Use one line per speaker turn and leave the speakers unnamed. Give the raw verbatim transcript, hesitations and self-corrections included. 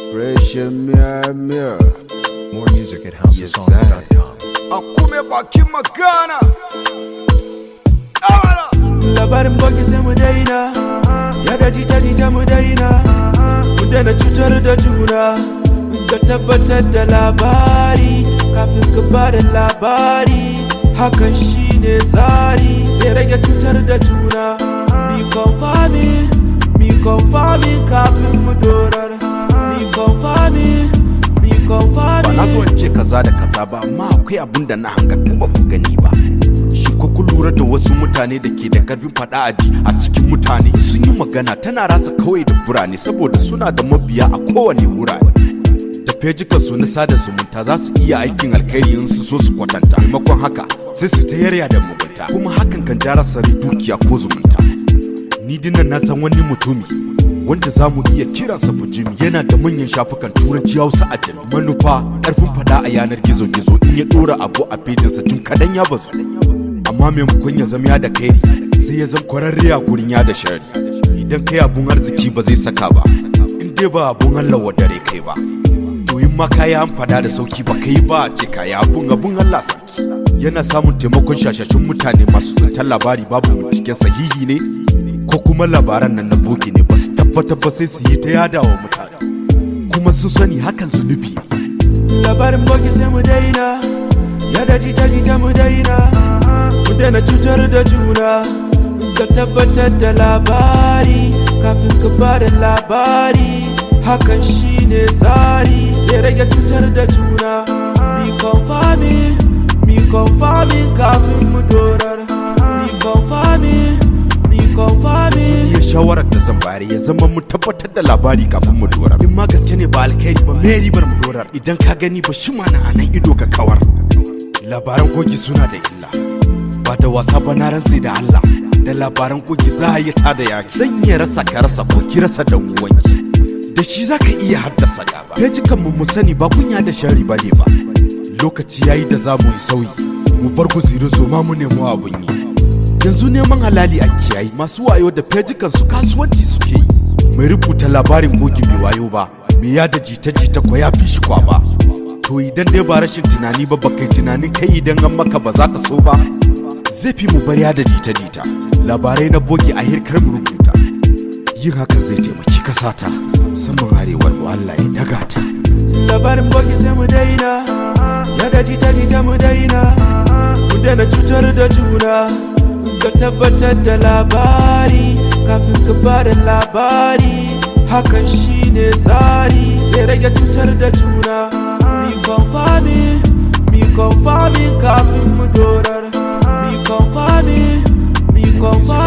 Pressure mirror mirror.
More music at house of songs dot com.
Akume baki magana.
Labarin boki sai mu daina, ya da jita jita mu daina, mu daina cutar da juna, ka tabbatar da labari kafin ka bada labari, hakan shine tsari sai rage cutar da juna. Mi confirming, mi confirming kafin mu dorar, mi confirming, mi confirming.
Ba na so in ce kaza da kaza ba, amma akwai abin da na hanga ku ba ku gani ba. Ko ku lura da wasu mutane da ke da karfin fada aji a cikin mutane sun yi magana tana rasa kawai da burane saboda suna da mabiya a kowane wurare. Da fejikan su na sada zumunta za su iya aikin alkhairi in su so su kwatanta, maimakon haka sai su ta yarya da mugunta, kuma hakan kan ja rasa dukiya ko zumunta. Ni dinnan na san wani mutumi wanda za mu iya kiransa bujimi, yana da manyan shafukan turanci hausa a jami, manufa karfin fada a yanar gizo-gizo, in ya dora abu a fejinsa jim kadan ya bazu. Amma maimakon ya zama ya da kairi sai ya zama kwararre a gurin ya da shari. Idan kai abun arziki ba zai saka ba, in dai ba abun Allah wa dare kai ba, to in ma kayi an fada da sauki ba kai ba a ce kayi abun abun Allah sarki. Yana samun taimakon shashashin mutane masu tsintar labari babu binciken sahihi ne ko kuma labaran nan na bogi ne, ba su tabbatar ba sai su yi ta yada wa mutane, kuma sun sani hakan zunubi ne.
Labarin bogi sai mu daina, ya da jita jita mu daina, mu daina cutar da juna, ka tabbatar da labari kafin ka bada labari, hakan shine tsari sai rage cutar da juna. Mi confirming, mi confirming kafin mu dorar, mi confirming, mi confirming.
Ya shawarar da zan bayar ya zama mu tabbatar da labari kafin mu dorar. In ma gaske ne ba alkhairi ba me ribar mu dorar, idan ka gani ba shi mana a nan ido ka kawar. Labaran kogi suna da illa, ba da wasa ba na rantsi da Allah, da labaran kogi za a yi ta da yaki. Zan iya rasa ka rasa ko ki rasa dan uwanki, da shi za ka iya haddasa gaba. Fejikan mu mu sani ba kunya da shari ba ne ba, lokaci yayi da za mu yi sauyi, mu bar guziri zo ma mu nemo abun yi. Yanzu neman halali a kiyayi, masu wayo da fejikan su kasuwanci suke yi. Mai rubuta labarin kogi mai wayo ba, me ya da jita jita ko ya fi shi kwa ba. To idan dai ba rashin tunani ba, ba kai tunanin kai idan an maka ba za ka so ba, zai fi mu bariya da jita-jita. Labarai na bogi a hirkar mu rubuta, yin haka zai taimaki kasata musamman arewar mu, Allah ya daga ta.
Labarin bogi sai mu daina, ya da jita-jita mu daina, mu daina cutar da juna, ka tabbatar da labari kafin ka bada labari, hakan shine tsari sai rage cutar da juna. Mi confirming, mi confirming kafin mu dorar, mi confirming, mi confirming.